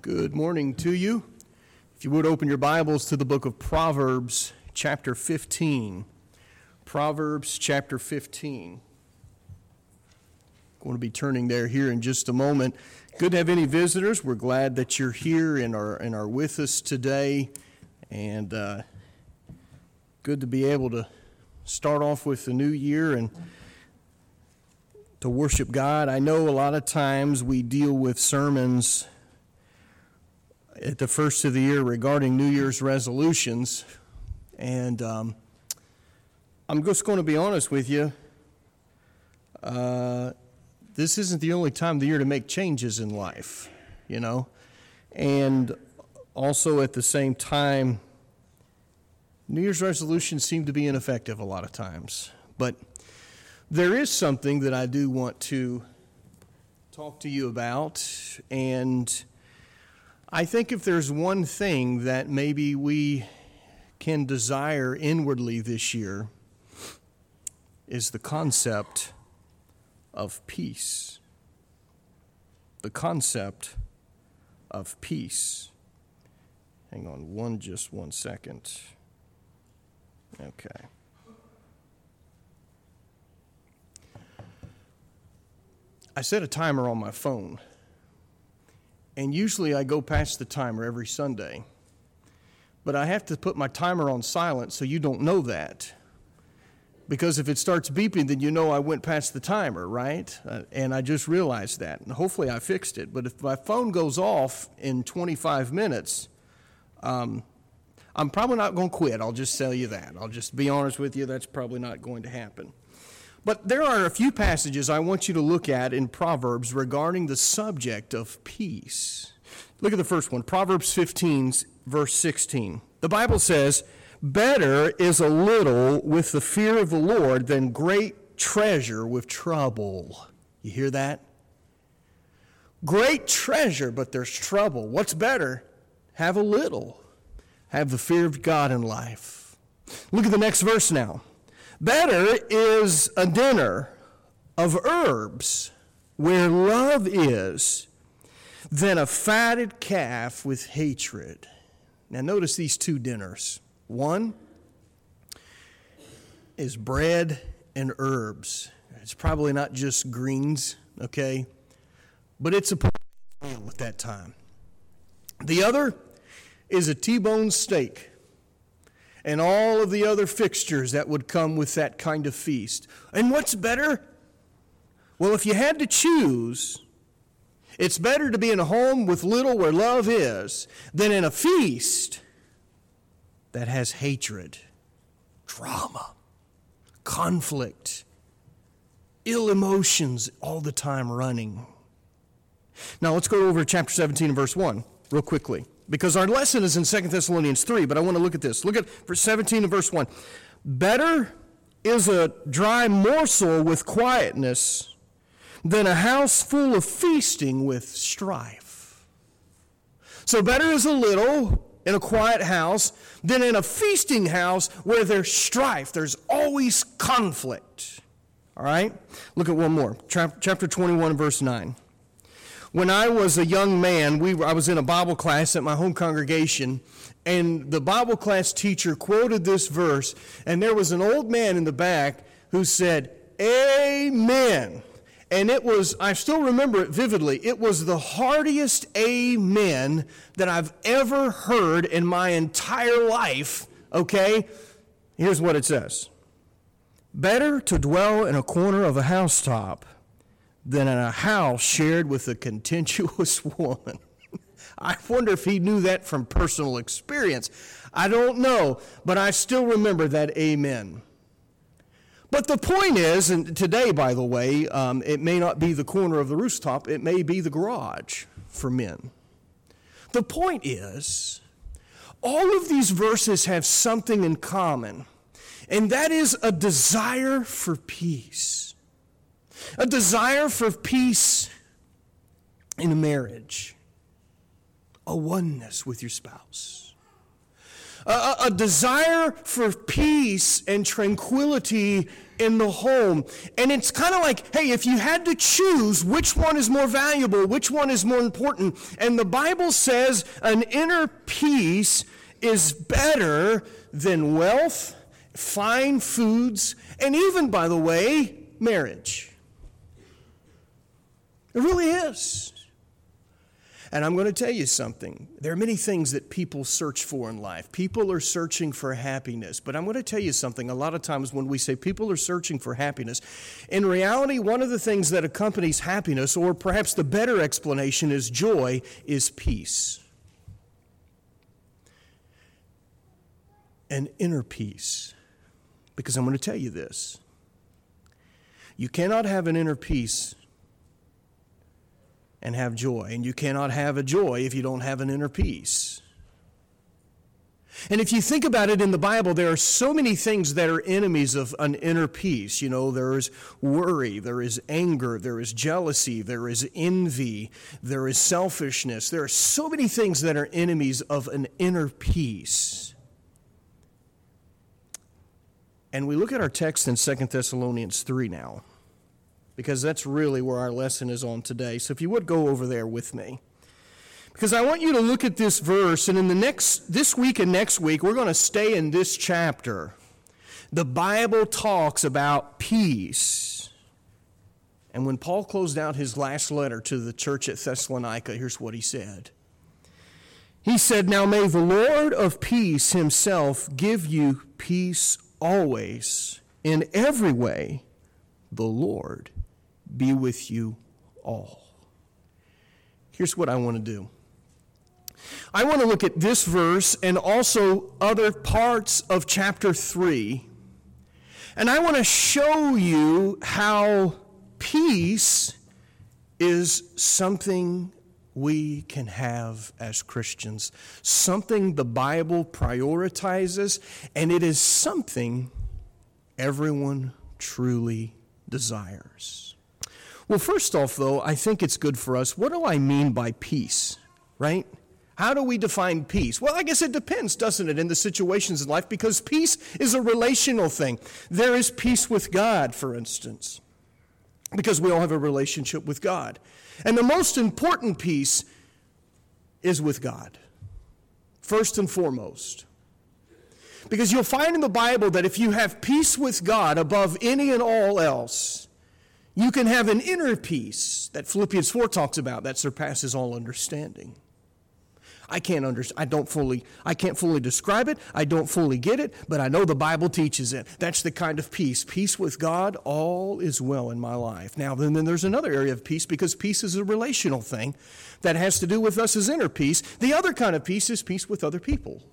Good morning to you. If you would open your Bibles to the book of Proverbs, chapter 15. Proverbs, chapter 15. Going to be turning there here in just a moment. Good to have any visitors. We're glad that you're here and are with us today. And good to be able to start off with the new year and to worship God. I know a lot of times we deal with sermons at the first of the year regarding New Year's resolutions, and I'm just going to be honest with you. This isn't the only time of the year to make changes in life, you know, and also at the same time, New Year's resolutions seem to be ineffective a lot of times. But there is something that I do want to talk to you about, and I think if there's one thing that maybe we can desire inwardly this year is the concept of peace. The concept of peace. Hang on just one second. Okay. I set a timer on my phone. And usually I go past the timer every Sunday. But I have to put my timer on silent so you don't know that. Because if it starts beeping, then you know I went past the timer, right? And I just realized that. And hopefully I fixed it. But if my phone goes off in 25 minutes, I'm probably not going to quit. I'll just tell you that. I'll just be honest with you. That's probably not going to happen. But there are a few passages I want you to look at in Proverbs regarding the subject of peace. Look at the first one, Proverbs 15, verse 16. The Bible says, "Better is a little with the fear of the Lord than great treasure with trouble." You hear that? Great treasure, but there's trouble. What's better? Have a little. Have the fear of God in life. Look at the next verse now. "Better is a dinner of herbs where love is than a fatted calf with hatred." Now notice these two dinners. One is bread and herbs. It's probably not just greens, okay? But it's a meal at that time. The other is a T-bone steak and all of the other fixtures that would come with that kind of feast. And what's better? Well, if you had to choose, it's better to be in a home with little where love is than in a feast that has hatred, drama, conflict, ill emotions all the time running. Now let's go over to chapter 17 and verse 1 real quickly. Because our lesson is in 2 Thessalonians 3, but I want to look at this. Look at verse 17 and verse 1. "Better is a dry morsel with quietness than a house full of feasting with strife." So better is a little in a quiet house than in a feasting house where there's strife. There's always conflict. All right? Look at one more. Chapter 21, verse 9. When I was a young man, I was in a Bible class at my home congregation, and the Bible class teacher quoted this verse, and there was an old man in the back who said, "Amen." And it was, I still remember it vividly, it was the heartiest amen that I've ever heard in my entire life, okay? Here's what it says. "Better to dwell in a corner of a housetop than in a house shared with a contentious woman." I wonder if he knew that from personal experience. I don't know, but I still remember that amen. But the point is, and today, by the way, it may not be the corner of the rooftop, it may be the garage for men. The point is, all of these verses have something in common, and that is a desire for peace. A desire for peace in a marriage. A oneness with your spouse. A desire for peace and tranquility in the home. And it's kind of like, hey, if you had to choose which one is more valuable, which one is more important, and the Bible says an inner peace is better than wealth, fine foods, and even, by the way, marriage. It really is. And I'm going to tell you something. There are many things that people search for in life. People are searching for happiness. But I'm going to tell you something. A lot of times when we say people are searching for happiness, in reality, one of the things that accompanies happiness, or perhaps the better explanation is joy, is peace. An inner peace. Because I'm going to tell you this. You cannot have an inner peace and have joy. And you cannot have a joy if you don't have an inner peace. And if you think about it in the Bible, there are so many things that are enemies of an inner peace. You know, there is worry, there is anger, there is jealousy, there is envy, there is selfishness. There are so many things that are enemies of an inner peace. And we look at our text in 2 Thessalonians 3 now, because that's really where our lesson is on today. So if you would go over there with me. Because I want you to look at this verse, and in this week and next week, we're going to stay in this chapter. The Bible talks about peace. And when Paul closed out his last letter to the church at Thessalonica, here's what he said. He said, "Now may the Lord of peace himself give you peace always, in every way. The Lord be with you all." Here's what I want to do. I want to look at this verse and also other parts of chapter 3. And I want to show you how peace is something we can have as Christians. Something the Bible prioritizes, and it is something everyone truly desires. Well, first off, though, I think it's good for us. What do I mean by peace, right? How do we define peace? Well, I guess it depends, doesn't it, in the situations in life, because peace is a relational thing. There is peace with God, for instance, because we all have a relationship with God. And the most important peace is with God, first and foremost. Because you'll find in the Bible that if you have peace with God above any and all else, you can have an inner peace that Philippians 4 talks about that surpasses all understanding. I can't fully describe it. I don't fully get it, but I know the Bible teaches it. That's the kind of peace. Peace with God, all is well in my life. Now, then there's another area of peace, because peace is a relational thing that has to do with us as inner peace. The other kind of peace is peace with other people.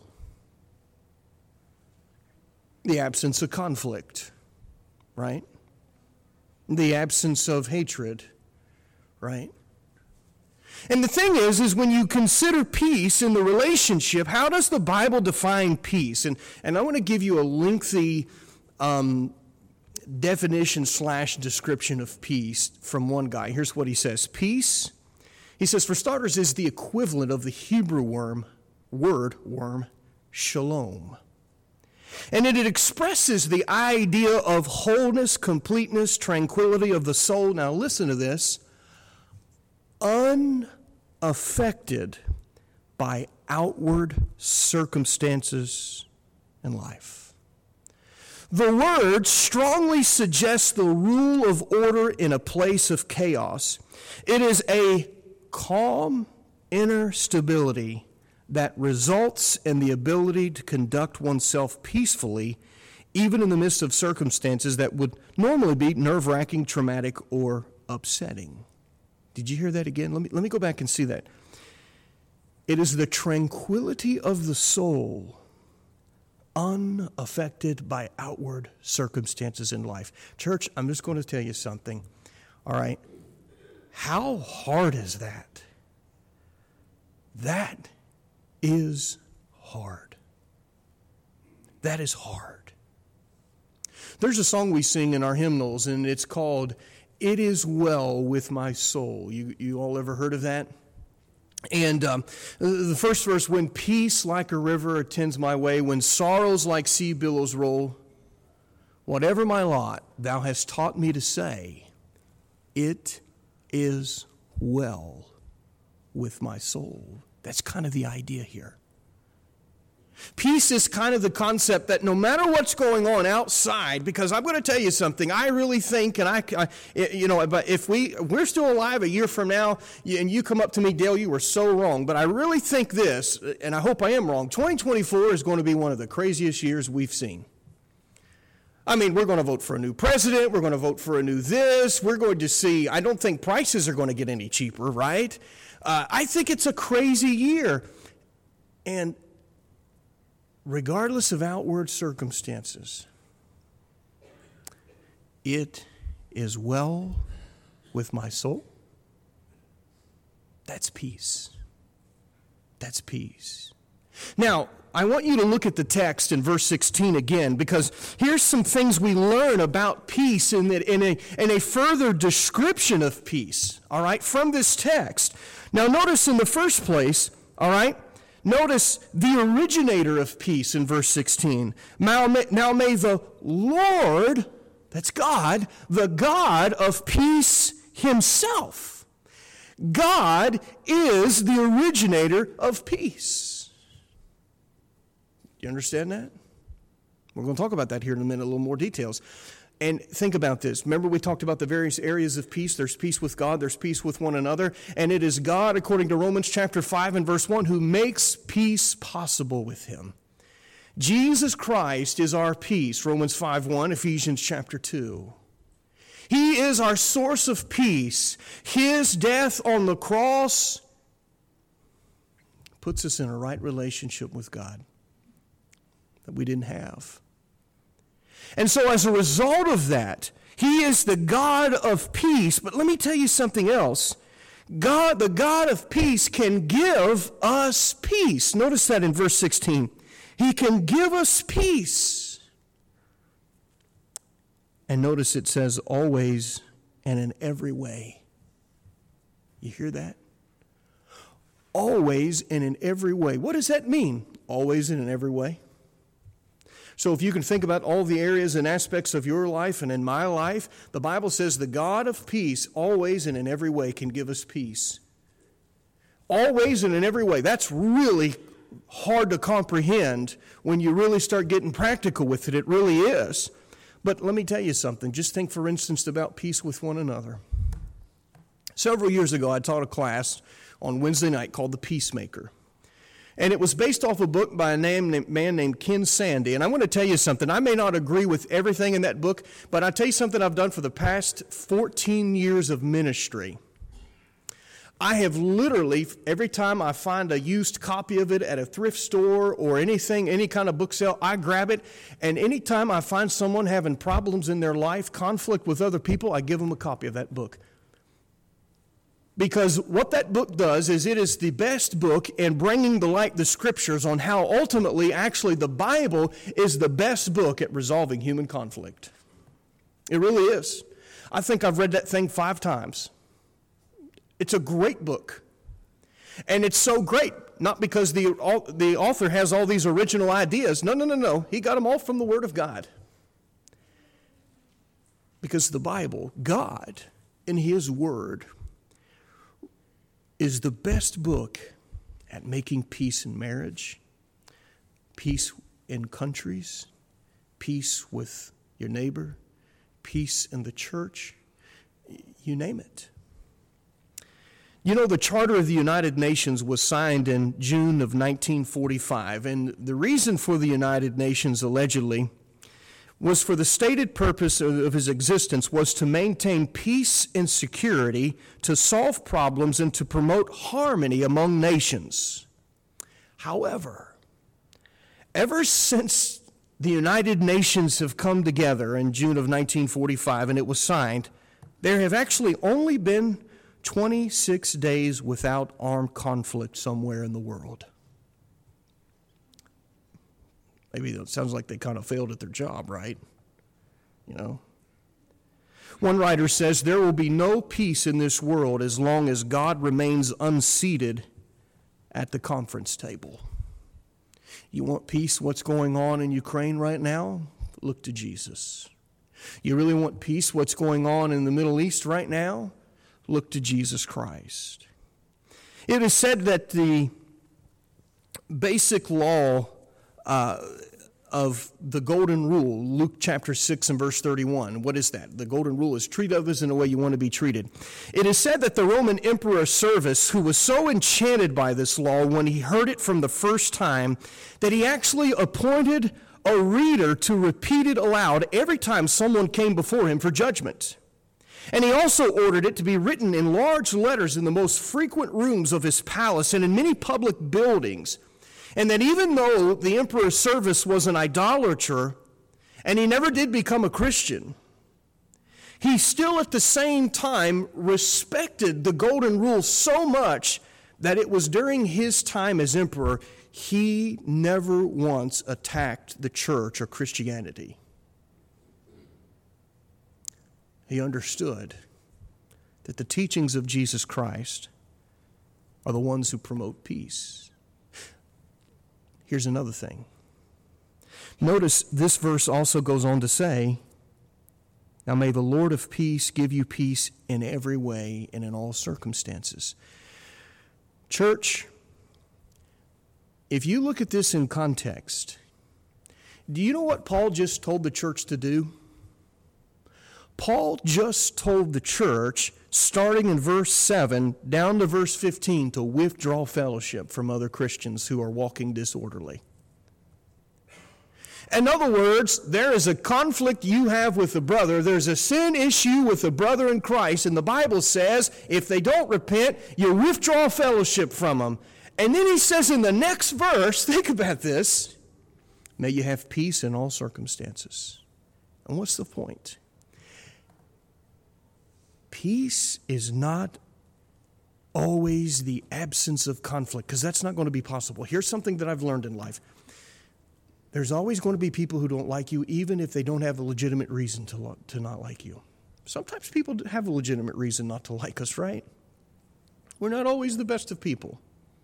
The absence of conflict, right? The absence of hatred, right? And the thing is when you consider peace in the relationship, how does the Bible define peace? And I want to give you a lengthy definition / description of peace from one guy. Here's what he says. Peace, he says, for starters, is the equivalent of the Hebrew word shalom. And it expresses the idea of wholeness, completeness, tranquility of the soul. Now listen to this. Unaffected by outward circumstances in life. The word strongly suggests the rule of order in a place of chaos. It is a calm inner stability that results in the ability to conduct oneself peacefully, even in the midst of circumstances that would normally be nerve-wracking, traumatic, or upsetting. Did you hear that again? Let me go back and see that. It is the tranquility of the soul, unaffected by outward circumstances in life. Church, I'm just going to tell you something. All right? How hard is that? That is hard. That is hard. There's a song we sing in our hymnals, and it's called "It Is Well With My Soul." You all ever heard of that? And the first verse, when peace like a river attends my way, when sorrows like sea billows roll, whatever my lot, thou hast taught me to say, it is well with my soul. That's kind of the idea here. Peace is kind of the concept that no matter what's going on outside, because I'm going to tell you something, I really think, but if we're still alive a year from now, and you come up to me, Dale, you were so wrong, but I really think this, and I hope I am wrong, 2024 is going to be one of the craziest years we've seen. I mean, we're going to vote for a new president, we're going to vote for a new this, we're going to see, I don't think prices are going to get any cheaper, right? I think it's a crazy year, and regardless of outward circumstances, it is well with my soul. That's peace. That's peace. Now, I want you to look at the text in verse 16 again, because here's some things we learn about peace in a further description of peace, all right, from this text. Now, notice in the first place, all right, notice the originator of peace in verse 16. Now may the Lord, that's God, the God of peace himself. God is the originator of peace. You understand that? We're going to talk about that here in a minute, a little more details. And think about this. Remember we talked about the various areas of peace. There's peace with God. There's peace with one another. And it is God, according to Romans chapter 5 and verse 1, who makes peace possible with him. Jesus Christ is our peace, Romans 5:1, Ephesians chapter 2. He is our source of peace. His death on the cross puts us in a right relationship with God that we didn't have. And so as a result of that, he is the God of peace. But let me tell you something else. God, the God of peace, can give us peace. Notice that in verse 16. He can give us peace. And notice it says always and in every way. You hear that? Always and in every way. What does that mean? Always and in every way? So if you can think about all the areas and aspects of your life and in my life, the Bible says the God of peace always and in every way can give us peace. Always and in every way. That's really hard to comprehend when you really start getting practical with it. It really is. But let me tell you something. Just think, for instance, about peace with one another. Several years ago, I taught a class on Wednesday night called The Peacemaker. And it was based off a book by a man named Ken Sande. And I want to tell you something. I may not agree with everything in that book, but I'll tell you something I've done for the past 14 years of ministry. I have literally, every time I find a used copy of it at a thrift store or anything, any kind of book sale, I grab it. And anytime I find someone having problems in their life, conflict with other people, I give them a copy of that book. Because what that book does is it is the best book in bringing to light the scriptures on how ultimately, actually, the Bible is the best book at resolving human conflict. It really is. I think I've read that thing 5 times. It's a great book. And it's so great, not because the author has all these original ideas. No. He got them all from the Word of God. Because the Bible, God, in His Word, is the best book at making peace in marriage, peace in countries, peace with your neighbor, peace in the church, you name it. You know, the Charter of the United Nations was signed in June of 1945, and the reason for the United Nations, allegedly, was for the stated purpose of his existence was to maintain peace and security, to solve problems, and to promote harmony among nations. However, ever since the United Nations have come together in June of 1945 and it was signed, there have actually only been 26 days without armed conflict somewhere in the world. Maybe it sounds like they kind of failed at their job, right? You know? One writer says, there will be no peace in this world as long as God remains unseated at the conference table. You want peace? What's going on in Ukraine right now? Look to Jesus. You really want peace? What's going on in the Middle East right now? Look to Jesus Christ. It is said that the basic law of the golden rule, Luke chapter 6 and verse 31. What is that? The golden rule is treat others in the way you want to be treated. It is said that the Roman Emperor Servus, who was so enchanted by this law when he heard it from the first time, that he actually appointed a reader to repeat it aloud every time someone came before him for judgment. And he also ordered it to be written in large letters in the most frequent rooms of his palace and in many public buildings. And that even though the Emperor Servus was an idolater, and he never did become a Christian, he still at the same time respected the golden rule so much that it was during his time as emperor, he never once attacked the church or Christianity. He understood that the teachings of Jesus Christ are the ones who promote peace. Here's another thing. Notice this verse also goes on to say, now may the Lord of peace give you peace in every way and in all circumstances. Church, if you look at this in context, do you know what Paul just told the church to do? Paul just told the church, starting in verse 7 down to verse 15, to withdraw fellowship from other Christians who are walking disorderly. In other words, there is a conflict you have with a brother. There's a sin issue with a brother in Christ, and the Bible says if they don't repent, you withdraw fellowship from them. And then he says in the next verse, think about this, may you have peace in all circumstances. And what's the point? Peace is not always the absence of conflict, because that's not going to be possible. Here's something that I've learned in life. There's always going to be people who don't like you, even if they don't have a legitimate reason to not like you. Sometimes people have a legitimate reason not to like us, right? We're not always the best of people.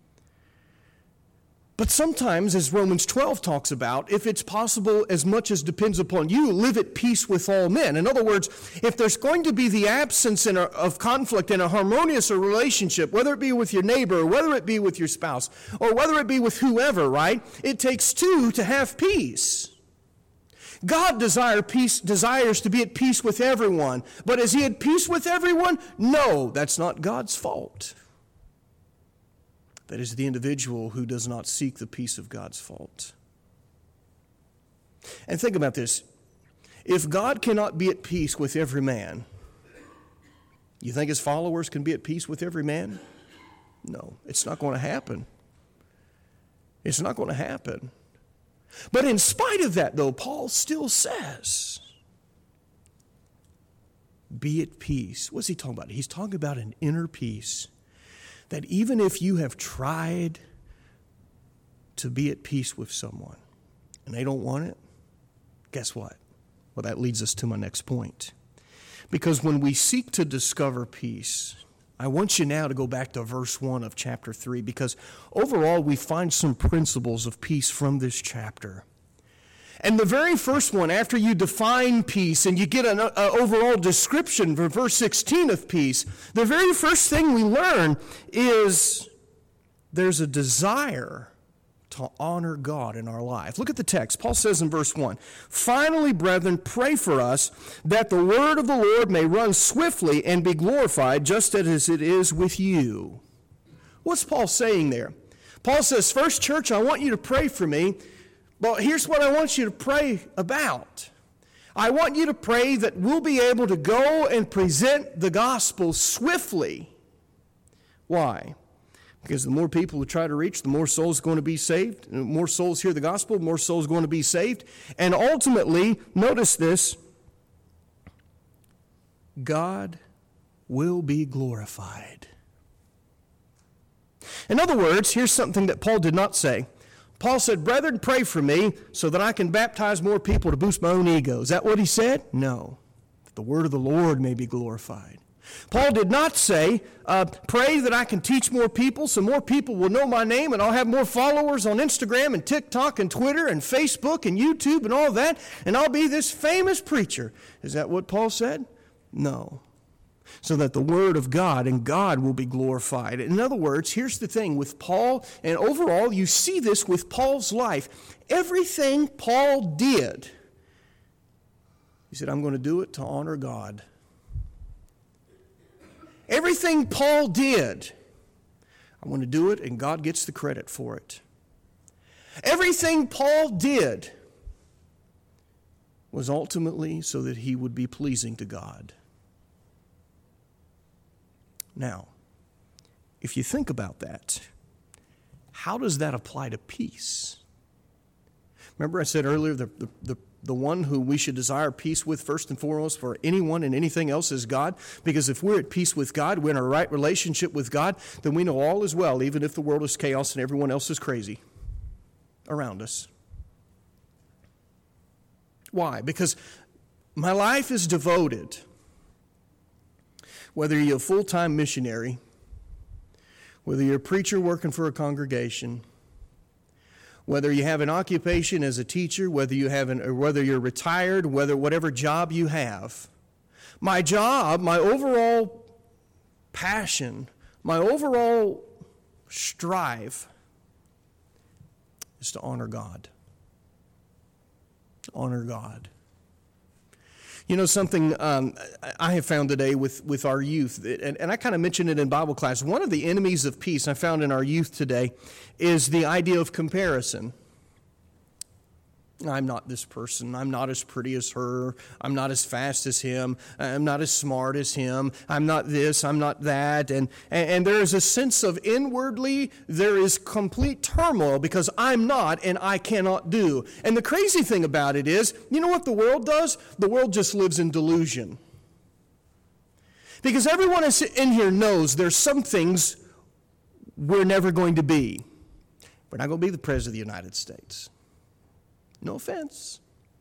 But sometimes, as Romans 12 talks about, if it's possible, as much as depends upon you, live at peace with all men. In other words, if there's going to be the absence of conflict in a harmonious relationship, whether it be with your neighbor, or whether it be with your spouse, or whether it be with whoever, right? It takes two to have peace. God desires to be at peace with everyone. But is he at peace with everyone? No, that's not God's fault. That is the individual who does not seek the peace of God's fault. And think about this. If God cannot be at peace with every man, you think his followers can be at peace with every man? No, it's not going to happen. It's not going to happen. But in spite of that, though, Paul still says, be at peace. What's he talking about? He's talking about an inner peace. That even if you have tried to be at peace with someone and they don't want it, guess what? Well, that leads us to my next point. Because when we seek to discover peace, I want you now to go back to verse 1 of chapter 3, because overall we find some principles of peace from this chapter. And the very first one, after you define peace and you get an overall description for verse 16 of peace, the very first thing we learn is there's a desire to honor God in our life. Look at the text. Paul says in verse 1, finally, brethren, pray for us that the word of the Lord may run swiftly and be glorified, just as it is with you. What's Paul saying there? Paul says, first, church, I want you to pray for me. But here's what I want you to pray about. I want you to pray that we'll be able to go and present the gospel swiftly. Why? Because the more people we try to reach, the more souls are going to be saved. The more souls hear the gospel, the more souls are going to be saved. And ultimately, notice this, God will be glorified. In other words, here's something that Paul did not say. Paul said, brethren, pray for me so that I can baptize more people to boost my own ego. Is that what he said? No. That the word of the Lord may be glorified. Paul did not say, pray that I can teach more people so more people will know my name and I'll have more followers on Instagram and TikTok and Twitter and Facebook and YouTube and all that, and I'll be this famous preacher. Is that what Paul said? No. So that the word of God and God will be glorified. In other words, here's the thing with Paul, and overall you see this with Paul's life. Everything Paul did, he said, I'm going to do it to honor God. Everything Paul did, I want to do it and God gets the credit for it. Everything Paul did was ultimately so that he would be pleasing to God. Now, if you think about that, how does that apply to peace? Remember I said earlier the one who we should desire peace with first and foremost for anyone and anything else is God. Because if we're at peace with God, we're in a right relationship with God, then we know all is well, even if the world is chaos and everyone else is crazy around us. Why? Because my life is devoted, whether you're a full-time missionary, whether you're a preacher working for a congregation, whether you have an occupation as a teacher, whether you're retired, whatever job you have. My job, my overall passion, my overall strive is to honor God. Honor God. You know something I have found today with our youth, and I kind of mentioned it in Bible class, one of the enemies of peace I found in our youth today is the idea of comparison. I'm not this person. I'm not as pretty as her. I'm not as fast as him. I'm not as smart as him. I'm not this. I'm not that. And there is a sense of inwardly there is complete turmoil because I'm not and I cannot do. And the crazy thing about it is, you know what the world does? The world just lives in delusion. Because everyone in here knows there's some things we're never going to be. We're not going to be the President of the United States. No offense.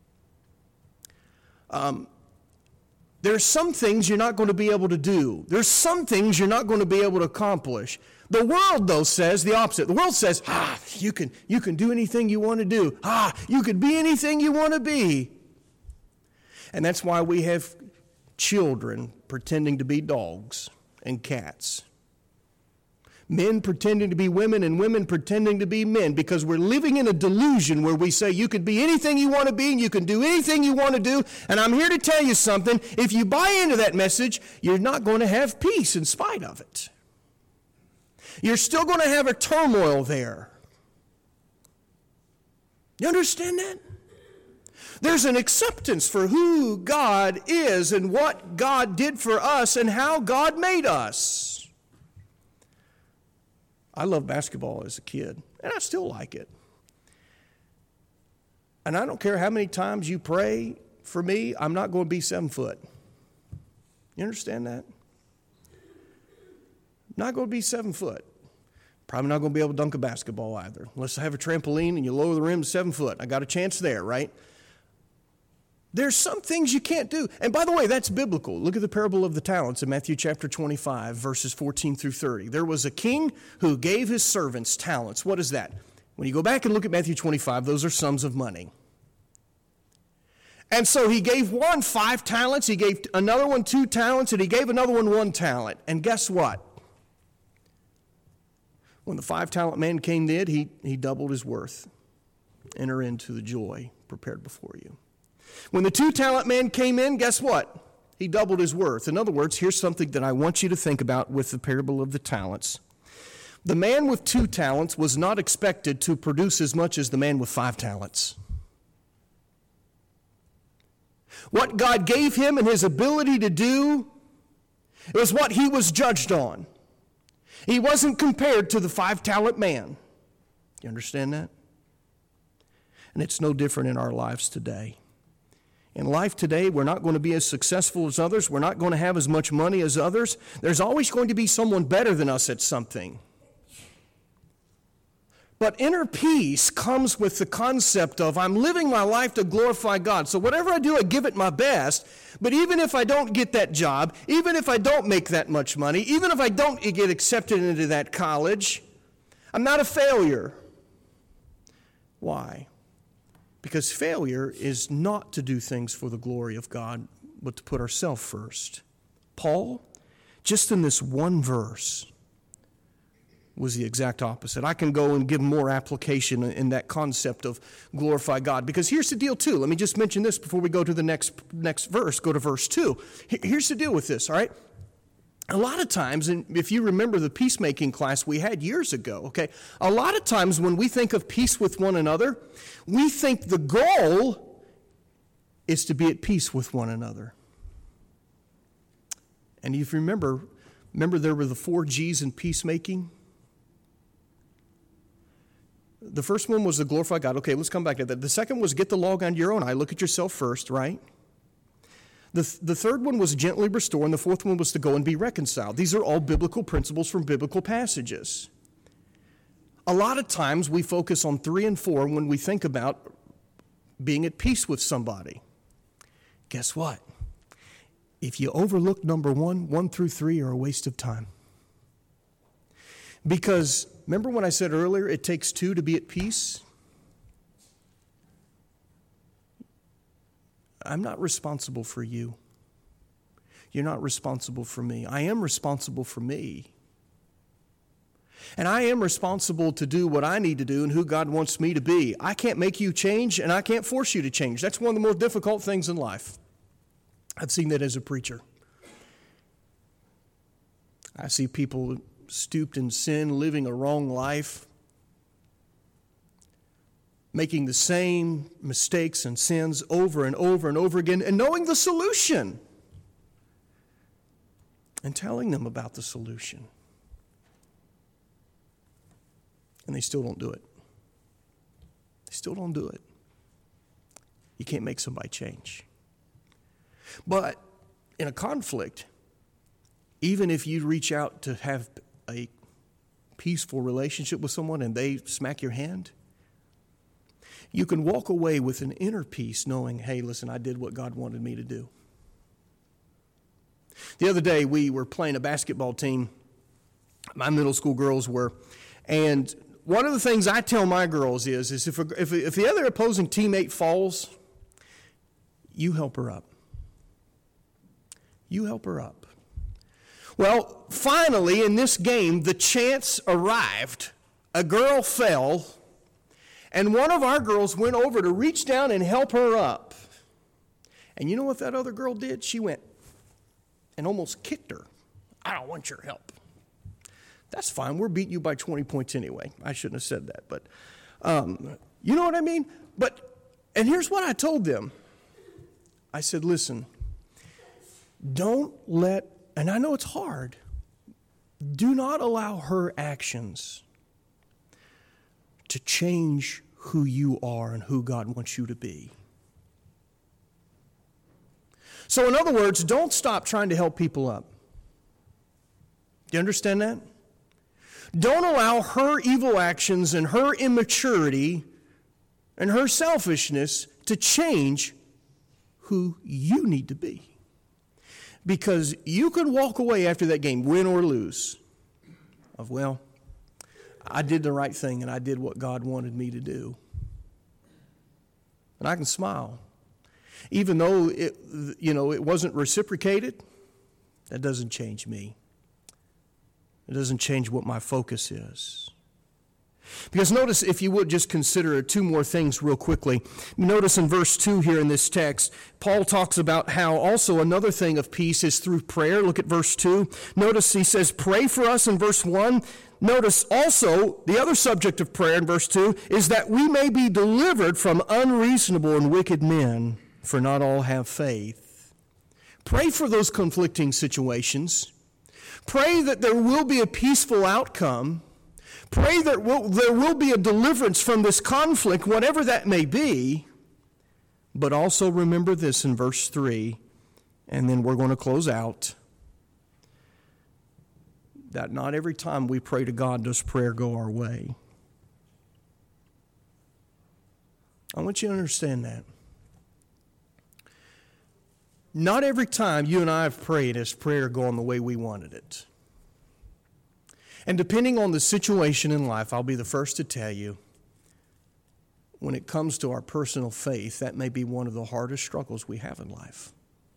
There's some things you're not going to be able to do. There's some things you're not going to be able to accomplish. The world, though, says the opposite. The world says, you can do anything you want to do. You can be anything you want to be. And that's why we have children pretending to be dogs and cats. Men pretending to be women and women pretending to be men, because we're living in a delusion where we say you could be anything you want to be and you can do anything you want to do. And I'm here to tell you something. If you buy into that message, you're not going to have peace in spite of it. You're still going to have a turmoil there. You understand that? There's an acceptance for who God is and what God did for us and how God made us. I loved basketball as a kid, and I still like it. And I don't care how many times you pray for me, I'm not going to be 7 foot. You understand that? Not going to be 7 foot. Probably not going to be able to dunk a basketball either, unless I have a trampoline and you lower the rim to 7 foot. I got a chance there, right? There's some things you can't do. And by the way, that's biblical. Look at the parable of the talents in Matthew chapter 25, verses 14 through 30. There was a king who gave his servants talents. What is that? When you go back and look at Matthew 25, those are sums of money. And so he gave one 5 talents, he gave another one 2 talents, and he gave another one 1 talent. And guess what? When the 5-talent man came in, he doubled his worth. Enter into the joy prepared before you. When the 2-talent man came in, guess what? He doubled his worth. In other words, here's something that I want you to think about with the parable of the talents. The man with 2 talents was not expected to produce as much as the man with 5 talents. What God gave him and his ability to do, it was what he was judged on. He wasn't compared to the 5-talent man. You understand that? And it's no different in our lives today. In life today, we're not going to be as successful as others. We're not going to have as much money as others. There's always going to be someone better than us at something. But inner peace comes with the concept of I'm living my life to glorify God. So whatever I do, I give it my best. But even if I don't get that job, even if I don't make that much money, even if I don't get accepted into that college, I'm not a failure. Why? Because failure is not to do things for the glory of God, but to put ourselves first. Paul, just in this one verse, was the exact opposite. I can go and give more application in that concept of glorify God. Because here's the deal, too. Let me just mention this before we go to the next verse. Go to verse 2. Here's the deal with this, all right? A lot of times, and if you remember the peacemaking class we had years ago, okay, a lot of times when we think of peace with one another, we think the goal is to be at peace with one another. And if you remember there were the 4 G's in peacemaking? The first one was to glorify God. Okay, let's come back to that. The second was get the log on your own eye. Look at yourself first, right? The third one was gently restore, and the fourth one was to go and be reconciled. These are all biblical principles from biblical passages. A lot of times we focus on 3 and 4 when we think about being at peace with somebody. Guess what? If you overlook number 1 through 3 are a waste of time. Because remember when I said earlier it takes 2 to be at peace? I'm not responsible for you. You're not responsible for me. I am responsible for me. And I am responsible to do what I need to do and who God wants me to be. I can't make you change, and I can't force you to change. That's one of the most difficult things in life. I've seen that as a preacher. I see people stooped in sin, living a wrong life, making the same mistakes and sins over and over and over again, and knowing the solution, and telling them about the solution. And they still don't do it. They still don't do it. You can't make somebody change. But in a conflict, even if you reach out to have a peaceful relationship with someone and they smack your hand, you can walk away with an inner peace knowing, hey, listen, I did what God wanted me to do. The other day, we were playing a basketball team. My middle school girls were. And one of the things I tell my girls is if the other opposing teammate falls, you help her up. You help her up. Well, finally, in this game, the chance arrived. A girl fell, and one of our girls went over to reach down and help her up. And you know what that other girl did? She went and almost kicked her. I don't want your help. That's fine. We're beating you by 20 points anyway. I shouldn't have said that, but you know what I mean? And here's what I told them. I said, listen, don't let, and I know it's hard, do not allow her actions to change who you are and who God wants you to be. So in other words, don't stop trying to help people up. Do you understand that? Don't allow her evil actions and her immaturity and her selfishness to change who you need to be. Because you could walk away after that game, win or lose, of, well, I did the right thing and I did what God wanted me to do. And I can smile. Even though it wasn't reciprocated, that doesn't change me. It doesn't change what my focus is. Because notice, if you would, just consider 2 more things real quickly. Notice in verse 2 here in this text, Paul talks about how also another thing of peace is through prayer. Look at verse 2. Notice he says, pray for us in verse 1. Notice also the other subject of prayer in verse 2 is that we may be delivered from unreasonable and wicked men, for not all have faith. Pray for those conflicting situations. Pray that there will be a peaceful outcome. Pray that there will be a deliverance from this conflict, whatever that may be. But also remember this in verse 3, and then we're going to close out, that not every time we pray to God does prayer go our way. I want you to understand that. Not every time you and I have prayed has prayer gone the way we wanted it. And depending on the situation in life, I'll be the first to tell you, when it comes to our personal faith, that may be one of the hardest struggles we have in life.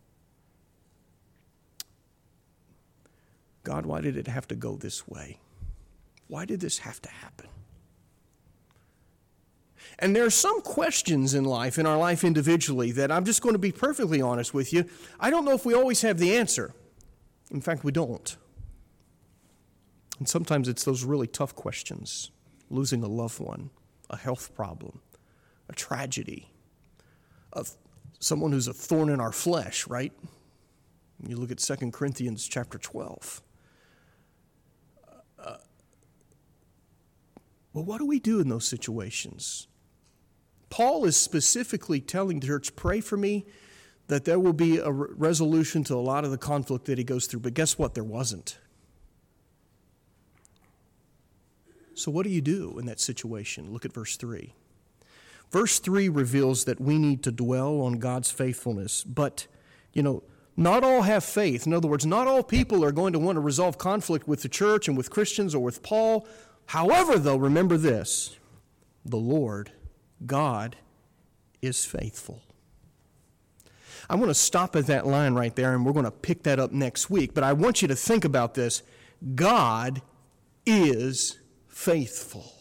God, why did it have to go this way? Why did this have to happen? And there are some questions in life, in our life individually, that I'm just going to be perfectly honest with you. I don't know if we always have the answer. In fact, we don't. And sometimes it's those really tough questions. Losing a loved one, a health problem, a tragedy, of someone who's a thorn in our flesh, right? You look at 2 Corinthians chapter 12. Well, what do we do in those situations? Paul is specifically telling the church, pray for me, that there will be a resolution to a lot of the conflict that he goes through. But guess what? There wasn't. So what do you do in that situation? Look at verse 3. Verse 3 reveals that we need to dwell on God's faithfulness. But, not all have faith. In other words, not all people are going to want to resolve conflict with the church and with Christians or with Paul. However, though, remember this, the Lord, God, is faithful. I want to stop at that line right there, and we're going to pick that up next week. But I want you to think about this. God is faithful.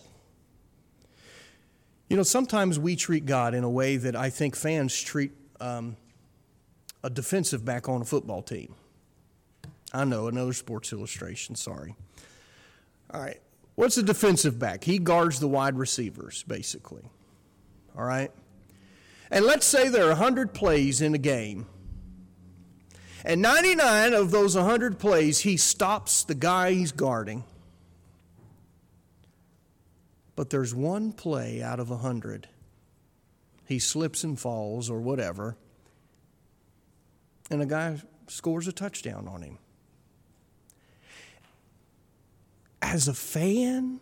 Sometimes we treat God in a way that I think fans treat a defensive back on a football team. I know, another Sports Illustration, sorry. All right, what's a defensive back? He guards the wide receivers, basically. All right? And let's say there are 100 plays in a game. And 99 of those 100 plays, he stops the guy he's guarding. But there's one play out of 100. He slips and falls or whatever. And a guy scores a touchdown on him. As a fan,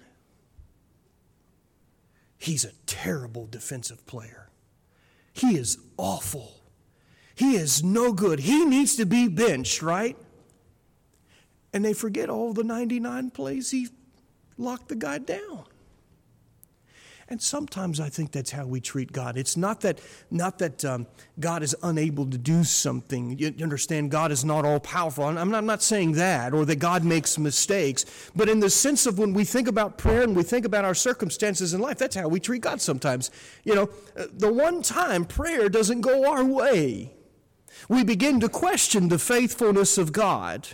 he's a terrible defensive player. He is awful. He is no good. He needs to be benched, right? And they forget all the 99 plays he locked the guy down. And sometimes I think that's how we treat God. It's not that God is unable to do something. You understand, God is not all powerful. I'm not saying that, or that God makes mistakes. But in the sense of when we think about prayer and we think about our circumstances in life, that's how we treat God sometimes. The one time prayer doesn't go our way, we begin to question the faithfulness of God.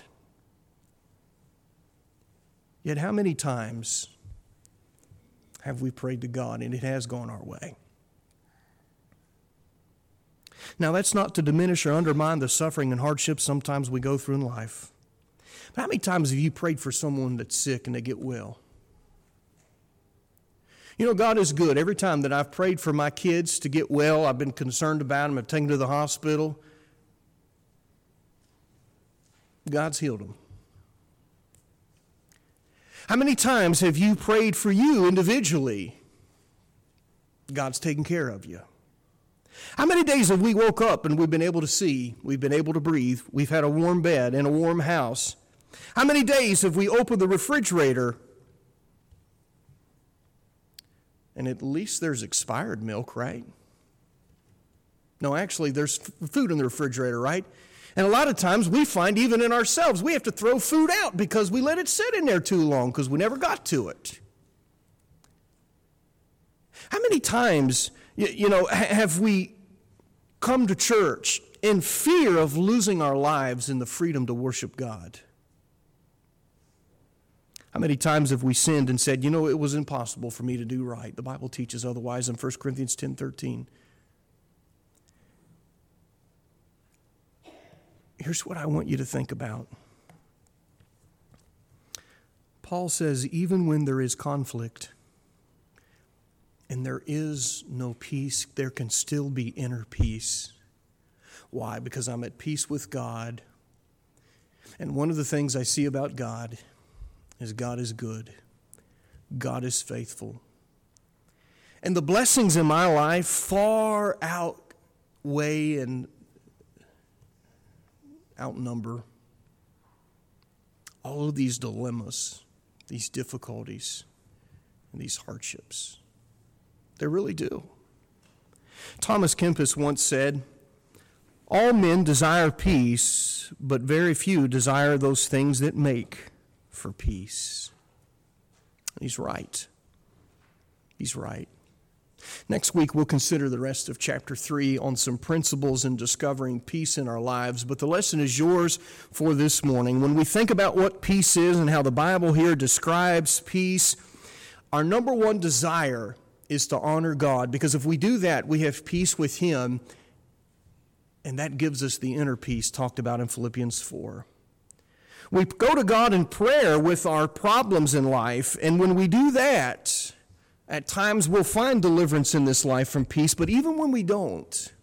Yet how many times have we prayed to God and it has gone our way? Now, that's not to diminish or undermine the suffering and hardships sometimes we go through in life. But how many times have you prayed for someone that's sick and they get well? God is good. Every time that I've prayed for my kids to get well, I've been concerned about them, I've taken them to the hospital, God's healed them. How many times have you prayed for you individually? God's taken care of you. How many days have we woke up and we've been able to see, we've been able to breathe, we've had a warm bed and a warm house? How many days have we opened the refrigerator and at least there's expired milk, right? No, actually there's food in the refrigerator, right? And a lot of times we find even in ourselves, we have to throw food out because we let it sit in there too long because we never got to it. How many times, have we come to church in fear of losing our lives in the freedom to worship God? How many times have we sinned and said, it was impossible for me to do right? The Bible teaches otherwise in 1 Corinthians 10:13. Here's what I want you to think about. Paul says, even when there is conflict and there is no peace, there can still be inner peace. Why? Because I'm at peace with God. And one of the things I see about God is good. God is faithful. And the blessings in my life far outweigh and outnumber all of these dilemmas, these difficulties, and these hardships. They really do. Thomas Kempis once said, "All men desire peace, but very few desire those things that make for peace." He's right. He's right. Next week, we'll consider the rest of chapter 3 on some principles in discovering peace in our lives. But the lesson is yours for this morning. When we think about what peace is and how the Bible here describes peace, our number one desire is to honor God. Because if we do that, we have peace with Him. And that gives us the inner peace talked about in Philippians 4. We go to God in prayer with our problems in life. And when we do that, at times we'll find deliverance in this life from peace, but even when we don't,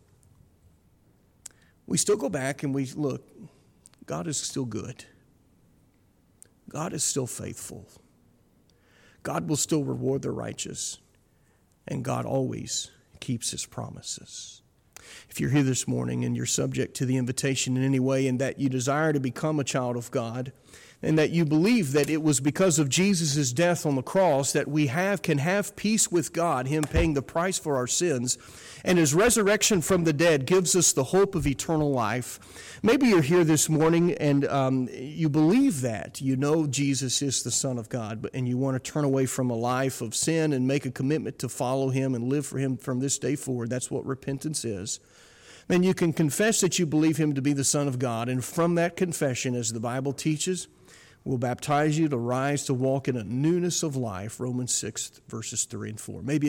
we still go back and we look, God is still good. God is still faithful. God will still reward the righteous, and God always keeps His promises. If you're here this morning and you're subject to the invitation in any way and that you desire to become a child of God, and that you believe that it was because of Jesus' death on the cross that we can have peace with God, Him paying the price for our sins, and His resurrection from the dead gives us the hope of eternal life. Maybe you're here this morning and you believe that. You know Jesus is the Son of God, and you want to turn away from a life of sin and make a commitment to follow Him and live for Him from this day forward. That's what repentance is. Then you can confess that you believe Him to be the Son of God, and from that confession, as the Bible teaches, will baptize you to rise to walk in a newness of life, Romans 6, verses 3 and 4. Maybe